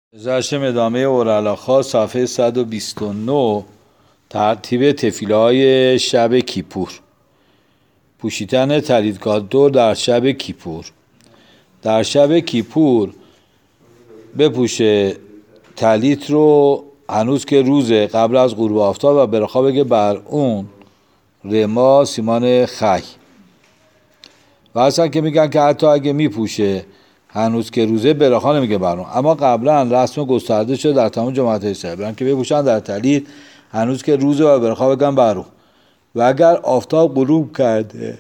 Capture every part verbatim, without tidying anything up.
گذشتیم ادامه اورلاخا صفحه صد و بیست و نه. ترتیب تفیله‌های شب کیپور. پوشیدن تلیدگاه دور در شب کیپور. در شب کیپور بپوشه تلیت رو هنوز که روزه، قبل از غروب آفتاب، و برخا بگه بر اون رما سیمان خی. و اصلا که میگن که حتی اگه میپوشه هنوز که روزه، برخا نمیگه بر اون. اما قبلا رسم گسترده شده در تمام جماعت اسرائیل برن که بپوشن در تلیت هنوز که روزه و برخا بگن بر اون. و اگر آفتاب غروب کرده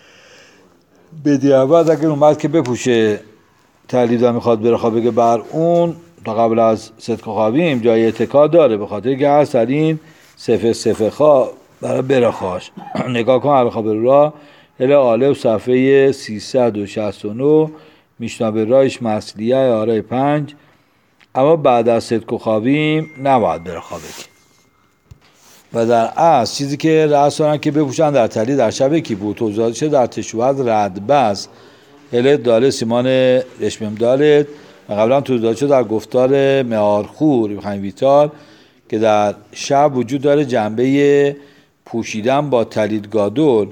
بدیعبد اگر اومد که بپوشه تلید و میخواد برخا بگه بر اون، تا قبل از صدق خوابیم جای اتکا داره، به خاطر که هر سرین صفه صفه خواه برای برخاش. نگاه کن عرخا برا اله آلب صفحه سیصد و شصت و نه، میشنا برایش مسلیه آره پنج. اما بعد از صدق خوابیم نباید برخا بگه. و در اصل چیزی که رأس دارن که بپوشن در تلی در شب کیپور توضیحات شده در تشوهد ردبس هلت داله سیمان رشمم دالت، و قبلا توضیحات شده در گفتار معارخور بخواهیم ویتال که در شب وجود داره جنبه پوشیدن با تلیدگادول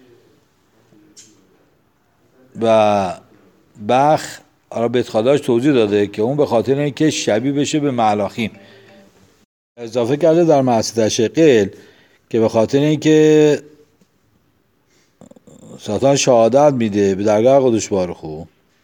و بخ آرا بیتخاداش توضیح داده که اون به خاطر اینکه شبیه بشه به ملاخیم. اضافه کرده در معصیت شقل که به خاطر اینکه ساتان شهادت میده به درگاه قدوش بارخو،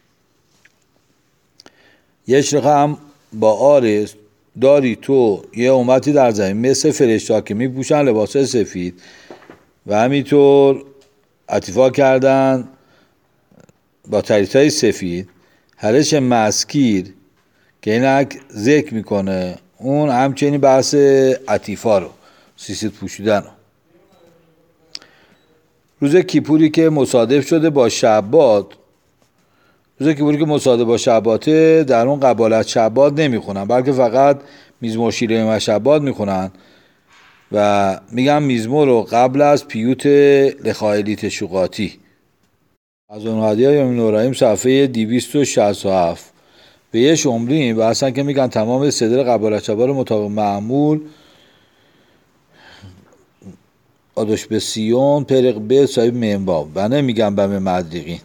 یه شرخه هم با آرز داری تو یه امتی در زمین مثل فرشتا که میپوشن لباسه سفید و همینطور عطیفا کردن با تریتای سفید. هرش مسکیر که اینک ذکر میکنه اون همچنین بحث عطیفا رو سیسید پوشیدن رو. روز کیپوری که مصادف شده با شبات، روز کیپوری که مصادف با شباته در اون قبالت شبات نمیخونن، بلکه فقط میزمور شیره و شبات میخونن و میگن میزمور رو قبل از پیوت لخایلیت شقاتی. از اون حدیه یومین نوراییم صفحه دویست و شصت و هفت به یه شمریم و اصلا که میگن تمام صدر قبالت شبات رو مطابق معمول آدوش به سیون پرق به صاحب منباب و نمیگن بمه مدریقین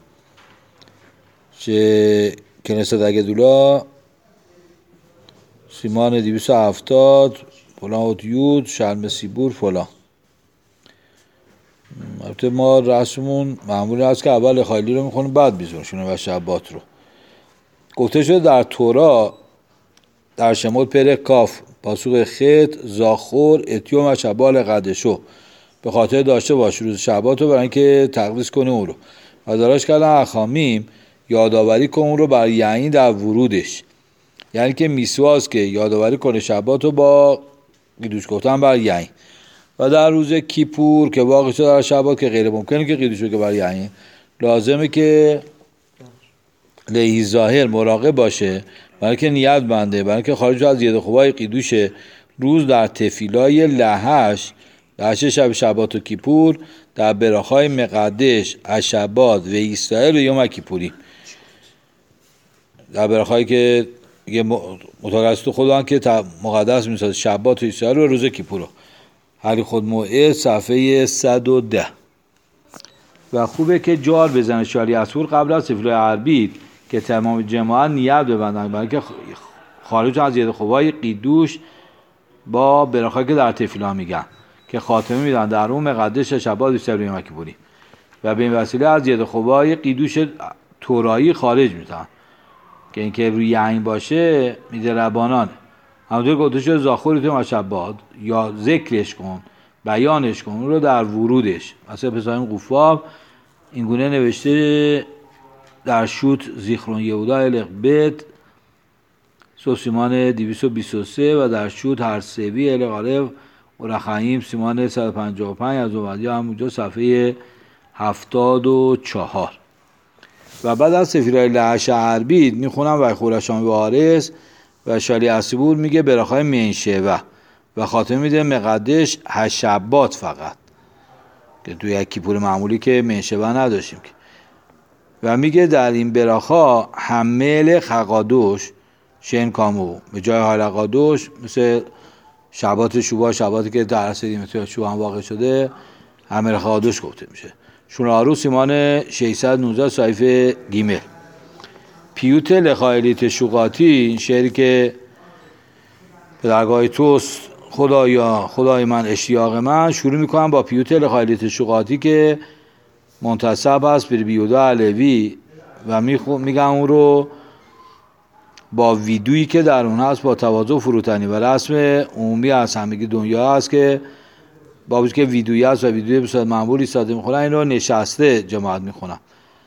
چه کنست اگه دولا سیمان دویست و هفتاد فلان اوتیود شلم سیبور فلان. البته ما رسمون معمولی هست که اول خیلی رو میخونیم بعد بیزونشونه و شبات رو. گفته شده در تورا در شمود پرق کاف پاسوق خط زاخور اتیوم و شبال قدشو به خاطر داشته باش روز شبات رو برای اینکه تقدیس کنی اون رو و داراش کردن اخامیم یادآوری کن اون رو برای یعنی در ورودش، یعنی که میسواز که یادآوری کنه شبات رو با قیدوش گفتن برای یعنی. و در روز کیپور که واقع شده در شبات که غیر ممکنه که قیدوش رو که برای یعنی، لازمه که لیهی ظاهر مراقب باشه برای که نیت بنده برای که خارج از ید خوبای قیدوش روز در تفیلای لحش لحش شب شبات و کیپور در براخای مقدش اشباد و اسرائیل و یوم کیپوری، در براخایی که متقدس خدا که مقدس میسازه شبات و اسرائیل و روز کیپور رو. حالی خود موعد صفحه صد و ده. و خوبه که جار بزنه شالی اسور قبل از تفیلای عربید که تمام جماعت نیت ببندن برای که خارج از ید خوبای قیدوش با براخایی که در تفیلا میگن که خاتمه میدن در اون مقدش شبات اسرائیل و یوم کیپوری و به این وسیله از ید خوبای قیدوش تورایی خارج میتن که اینکه روی یعین باشه میده ربانانه. همونطور گفته شده زاخوری تو مشبات یا ذکرش کن بیانش کن اون رو در ورودش. مثلا پسایم قفاب اینگونه نوشته در شوت زیخرون یهودا القبت سیمان دویست و بیست و سه و در شوت هر سوی القالب و رخاییم سیمان صد و پنجاه و پنج از اومدی همونجا صفحه هفتاد و چهار. و بعد از سفیرهای لحش عربید میخونم و خورشان و آرس و شالی اسیبور میگه براخای منشوه و خاتمه میده مقدش هشبات فقط که توی یک کیپور معمولی که منشوه نداشتیم که. و میگه در این براخا حمل خقادوش شین کامو به جای هایلقادوش، مثل شبات شوبا، شباتی که در اصل دیمتری شوبا هم واقع شده همرخادوش گفته میشه. شونارو سیمان ششصد و نوزده صحیفه گیمل. پیوت لخایلیت شوقاتی، این شعری که به درگاه توست خدایا خدای من اشتیاق من، شروع میکنم با پیوت لخایلیت شوقاتی که منتسب است به بیودا علوی و میگم اون رو با ویدویی که در اون هست با تواضع فروتنی و رسم عمومی از همگی دنیا هست که با وجود که ویدویی هست و ویدویی به صورت معمولی ساده میخونن، این رو نشسته جماعت میخونن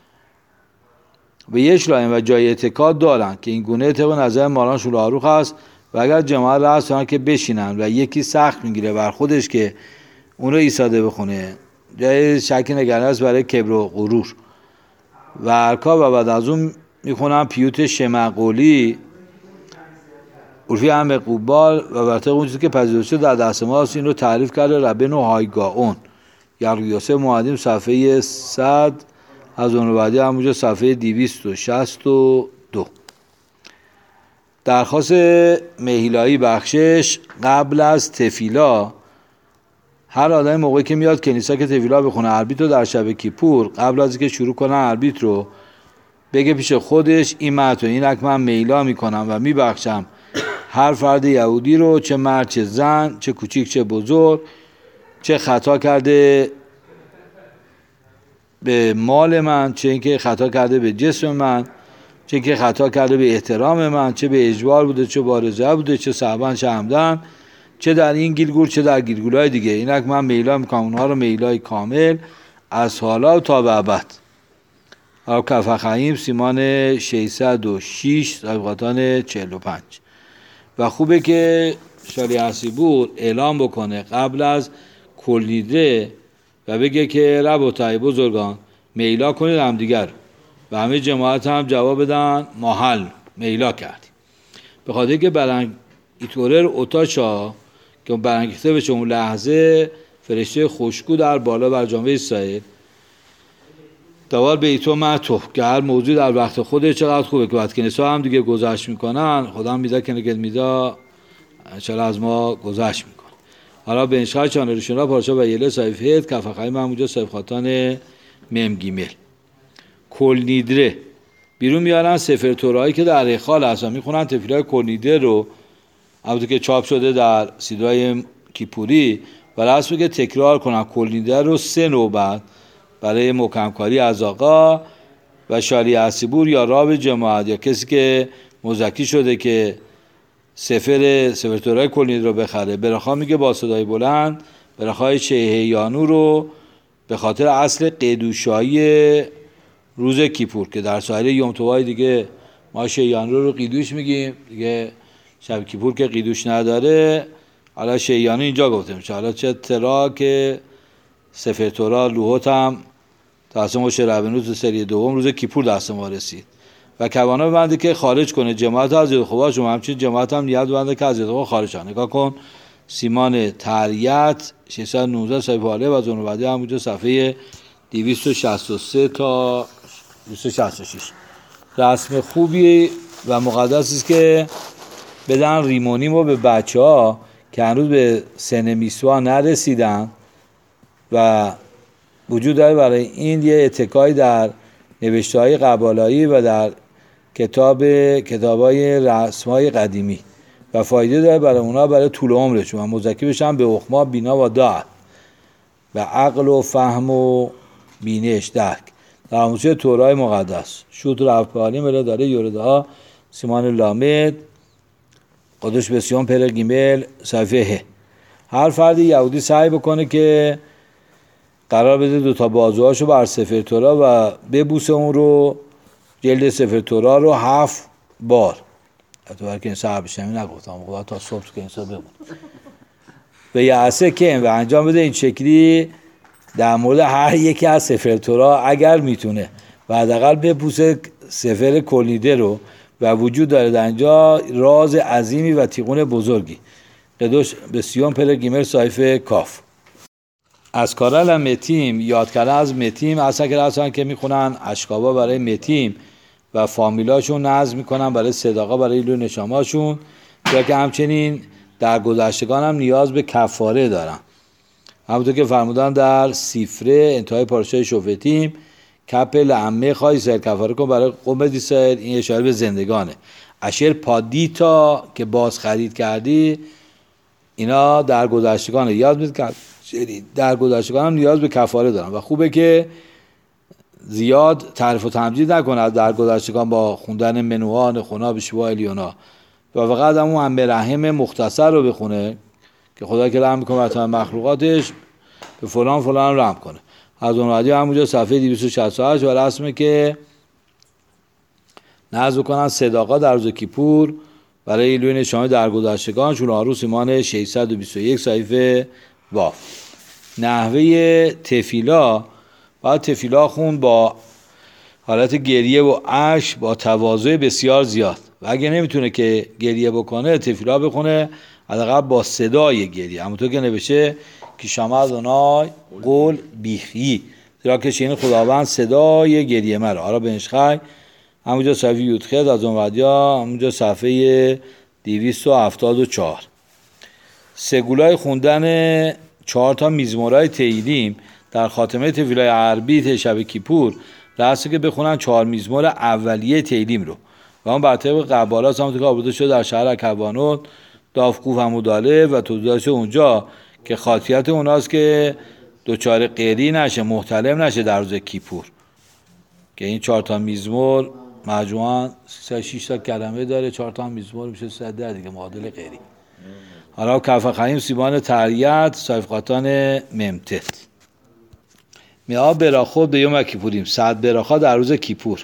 به یک لاین و جای اعتقاد دارن که این گونه طبق نظر مولانا شولهاروخ هست و اگر جماعت رأس دارن که بشینن و یکی سخت میگیره بر خودش که اون رو ایستاده بخونه، جای شک نگران است برای کبر و غرور و ارکا. و بعد از اون میخونم پیوت شمعقولی عرفی هم قوبال و برطبق اون چیزی که پذیرفته در دست ما هست، این رو تعریف کرده ربن و هایگاون یعقوب معدیم صفحه صد از اون رو بعدی همونجا صفحه دویست و شصت و دو. درخواست مهیلایی بخشش قبل از تفیلا، هر آدمی موقعی که میاد کنیسا که تفیلا بخونه عربیت رو در شب کیپور، قبل از اینکه شروع کنه عربیت رو بگه پیش خودش این متن اینک من میلا میکنم و میبخشم هر فرد یهودی رو، چه مرد چه زن، چه کوچیک چه بزرگ، چه خطا کرده به مال من، چه اینکه خطا کرده به جسم من، چه اینکه خطا کرده به احترام من، چه به اجبار بوده، چه بارزه بوده، چه صحبان چه همدن، چه در این گیلگول چه در گیلگولای دیگه، اینک من میلا میکنم اونها رو میلای کامل از حالا تا به ابد. آب کفخیم سیمان ششصد و شش طبقاتان چهل و پنج. و خوبه که شالی حسیبور اعلام بکنه قبل از کلنیدره و بگه که ربوتای بزرگان میلا کنید هم دیگر و همه جماعت هم جواب بدن محل میلا کردیم. به خاطر که برنگ ایتورر اوتاشا که برانگیخته بشه اون لحظه فرشته خوشگو در بالا بر جامعه اسرائیل دوال به ایتو معطوف که هر موضوع در وقت خوده چقدر خوبه که بعد کنیسا هم دیگه گذشت میکنن، خدا هم میده که نگد میده انشاءالله از ما گذشت میکنه. حالا به انشاء چانلشون را پارچا و یله صحیف هید کفه خیلی من اونجا صحیف خاطان مم گیمل. کل نیدره بیرون میارن سفر تورایی که در اخال هست و میخونن تفیلای کل نیدره رو، البته که چاپ شده در سیدای کیپوری و رسم که تکرار کنن کل نیدره رو سه نوبت برای مکمکاری از آقا و شالی حسیبور یا راب جماعت یا کسی که مزکی شده که سفر سفر تورای کلنید رو بخره، برخواه میگه با صدای بلند برخواه شیهیانو رو به خاطر اصل قیدوشایی روز کیپور که در سایر یوم توای دیگه ما شیهیانو رو قیدوش میگیم دیگه، شب کیپور که قیدوش نداره حالا شیهیانو اینجا گفته میشه. حالا چه ترا که سفر تورا لوحات هم دست ما شربنو تو سری دوم روز کیپور دست ما رسید و کوانا ببنده که خارج کنه جماعت از زید خوبا، شما همچنین جماعت هم نیت ببنده که از زید خوبا خارج کنه. نگاه کن سیمان تریت ششصد و نوزده صحیفه حاله و زنو بعدی همونجا صفحه دویست و شصت و سه تا دویست و شصت و شش. رسم خوبی و مقدس است که بدن ریمونیمو به بچه ها که هنوز به سن میسوا نرسیدن و وجود داره برای این یه اتکای در نوشته‌های قبالایی و در کتاب کتابای رسم‌های قدیمی و فایده داره برای اونا برای طول عمرشون و مزکی بشن به اخما بینا و داعت و عقل و فهم و بینش درک در آموزش تورای مقدس. شوت رفعالی ملا داره یورده ها سیمان لامد قدش بسیون پر گیمل صفحه. هر فردی یهودی سعی بکنه که قرار بده دو تا بازوهاشو بر سفر تورا و ببوسه اون رو، جلد سفر تورا رو هفت بار. حتی برای که این سر بشنمی نگفتم خدا تا صبح که این سر بمون و یعصه کن و انجام بده این شکلی در مورد هر یکی از سفر تورا اگر میتونه و حداقل ببوسه سفر کلیده رو و وجود داره در اینجا راز عظیمی و تیغون بزرگی. قدوش بسیون پر گیمر صحیفه کاف. از کارل متیم یاد کردن از متیم اصلا که اصلا که میخونن اشکابا برای متیم و فامیلاشون نظم میکنن برای صداقا برای ایلوی نشاماشون، چرا که همچنین در گذشتگان هم نیاز به کفاره دارن. همونطور که فرمودن در سفره انتهای پاراشای شوفتیم کپ لعمه خواهی سر کفاره کن برای قوم اسرائیل، این اشاره به زندگانه. اشر پادیتا که باز خرید کردی، اینا در گذشتگان یاد میاد در گذشتگان هم نیاز به کفاره دارن و خوبه که زیاد تعریف و تمجید نکنه در گذشتگان با خوندن منوها نخونا بشیوا الیونا و فقط همون هم رحم مختصر رو بخونه که خدا که رحم میکنه برای مخلوقاتش به فلان فلان رحم کنه. از اون رادیو همونجا صفحه دویست و شصت و هشت و رسمه که نذر کنن صداقا در روز کیپور برای ایلوی نشامه در گذشتگان چون عروس ایمان ششصد و بیست و یک صحیفه واف. نحوه تفیلا باید تفیلا خون با حالت گریه و اشک با تواضع بسیار زیاد و اگه نمیتونه که گریه بکنه تفیلا بخونه حداقل با صدای گریه، همونطور که نوشته که شما دونای قول بیخی زیرا که شین خداوند صدای گریه مرا. آرا بنشخای همونجا صفحه یودخید از اون ودیا همونجا صفحه دویست و هفتاد و چهار. سگولای خوندن چهار تا میزمورای تیلیم در خاتمه تفیلای عربی شب کیپور راسته که بخونن چهار میزمور اولیه تیلیم رو و اون بر طبق قبالات همونطور که آورده شده در شهر اکوانوت دافقوف هموداله و توضیحش اونجا که خاطیت اوناست که دوچار قیری نشه محتلم نشه در روز کیپور که این چهار تا میزمور مجموعاً سه شش تا کلمه داره، چهار تا میزمور میشه سه ده دیگه معادل قیری. حالا کف خیم سیبان تریت صایفقاتان ممتت میا براخود به یوم کیپوریم صد براخا در روز کیپور.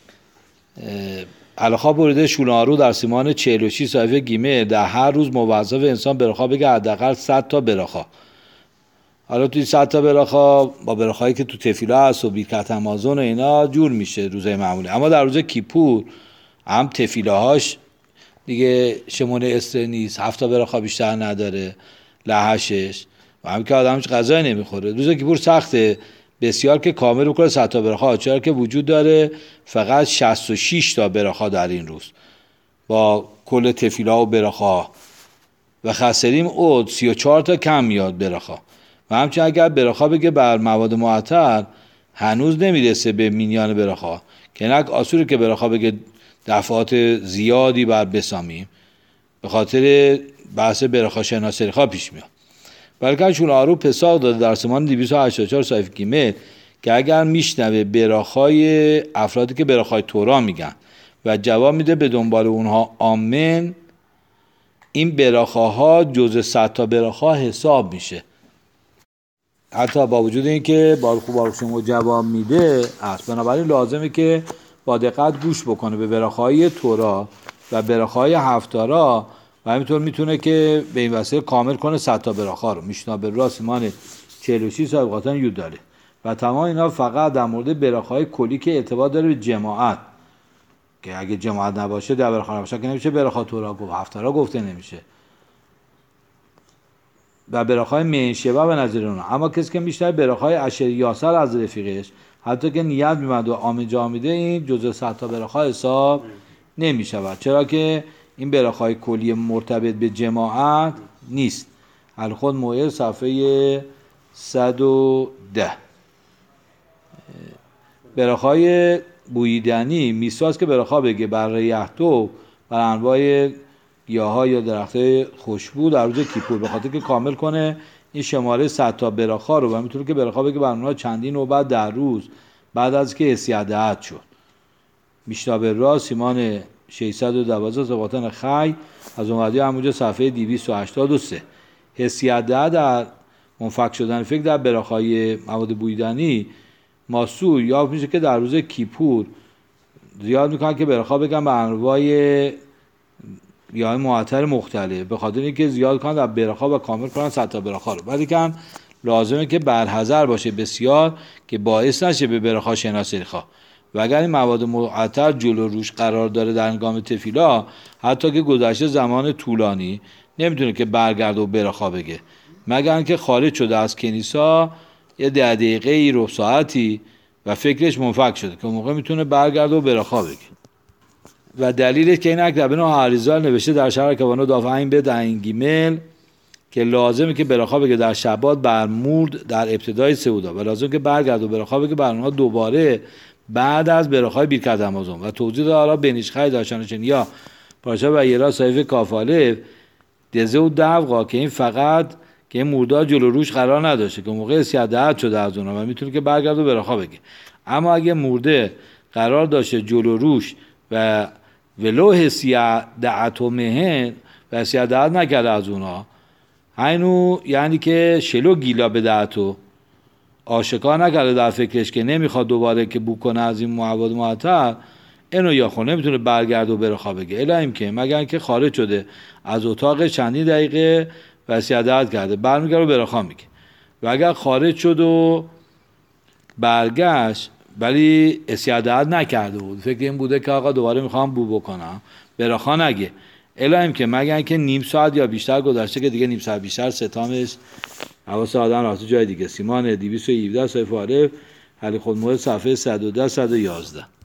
علاخا بریده شولارو در سیمان چهل و شش صحیفه گیمه در هر روز موظف انسان براخا بگه حداقل صد تا براخا. حالا توی صد تا براخا با براخایی که تو تفیلا هست و بیرکت امازون و اینا جور میشه روزای معمولی، اما در روز کیپور هم تفیلاهاش دیگه شمونه استر نیست، هفت تا براخا بیشتر نداره لحشش و هم که آدمش غذای نمیخوره. روز کیپور سخته بسیار که کامل بکنه صد تا براخا، چرا که وجود داره فقط شصت و شش تا براخا در این روز با کل تفیلا و براخا و خسریم اود سی و چهار تا کم میاد براخا و همچنین اگر براخا بگه بر مواد معطر هنوز نمیرسه به مینیان براخا که نک آسوره که براخا بگه دفعات زیادی بر بسامیم به خاطر بحث براخا شناسری خواه پیش میاد. بلکه چون آرو پساق داده در سمان دویست و هشتاد و چهار صحیفه گیمه که اگر میشنوه براخای افرادی که براخای تورا میگن و جواب میده به دنبال اونها آمن، این براخاها جزء صد تا براخا حساب میشه. حتی با وجود این که بارخو بارخو جواب میده است، بنابراین لازمه که با دقت گوش بکنه به براخای تورا و براخای هفتارا و همینطور میتونه که به این وسیله کامل کنه صد تا براخا رو. میشنا به راست ایمان چهل و شش سابقاتان یود داره و تمام اینا فقط در مورد براخای کلی که ارتباط داره به جماعت که اگه جماعت نباشه در براخا نباشه که نمیشه براخا تورا گفت، هفتارا گفته نمیشه و براخای منشبه به نظر اونا. اما کسی که میشنه براخای عشر یاسر از رفیقش حتی که نیت میمد و آمین جا میده این جزء صد تا براخا حساب نمیشود، چرا که این براخای کلی مرتبط به جماعت نیست. الخود موعظ صفحه صد و ده. براخای بویدنی میساز که براخا بگه بر ریحتو بر انواع گیاها یا درخت خوشبو در روز کیپور به خاطر که کامل کنه این شماره صد تا براخا رو و میتونه که براخا بگه بر اونها چندین نوبت در روز بعد از که حسیت شد. میشنا به راست سیمان ششصد و دوازده سبقاتان خی از اومدی همونجا صفحه دویست و هشتاد و سه. حسیت در منفک شدن فکر در براخای مواد بویدنی ماسو یا میشه که در روز کیپور زیاد میکنن که براخا بگن به انواع یا معطر مختلف به خاطر اینکه زیاد کنن در براخا و کامل کنن صد تا براخا رو، ولی که لازمه که برحذر باشه بسیار که باعث نشه به براخا شناسری خواه و اگر این مواد معطر جلو روش قرار داره در هنگام تفیلا حتی که گذشته زمان طولانی نمیتونه که برگرده و براخا بگه مگر اینکه خارج شده از کنیسا یه ده دقیقه ای رو ساعتی و فکرش منفک شده که موقع میتونه برگرده و برخا بگه. و دلیلش که این اکتر بنا عریضال نوشته در شرح کوانو دافعین به دهین گیمل که لازمه که برخا بگه در شبات بر مورد در ابتدای سعودا و لازم که برگرده و برخا بگه بر اونها دوباره بعد از برخای بیرکت امازون. و توضیح داره بنیشخای داشتنشن یا پاشا و یرا صحیف کافاله دزه و دفقا که این فقط که این موردا جلو روش قرار نداشته که موقع سیادت شده از اونها و میتونه که برگرده و برخا بگه. اما اگه مرده قرار داشته جلو روش و ولو سیادت و مهن و سیادت نکرده از اونها، اینو یعنی که شلو گیلا به دعتو آشکار نکرده در فکرش که نمیخواد دوباره که بو کنه از این مواد معطل، اینو یا خود نمیتونه برگرده و برخا بگه الا این که مگر که خارج شده از اتاق چندین دقیقه و سیادت کرده برمیگرده و برخا میگه. و اگر خارج شد و برگشت ولی سیادت نکرده بود، فکر این بوده که آقا دوباره میخوام بو بکنم، برخا نگه الا این که مگر که نیم ساعت یا بیشتر گذشته که دیگه نیم ساعت بیشتر ستامش حواس آدم رفته جای دیگه. سیمان دویست و هفده صفحه عارف حلی خود موعد صفحه صد و ده صد و یازده.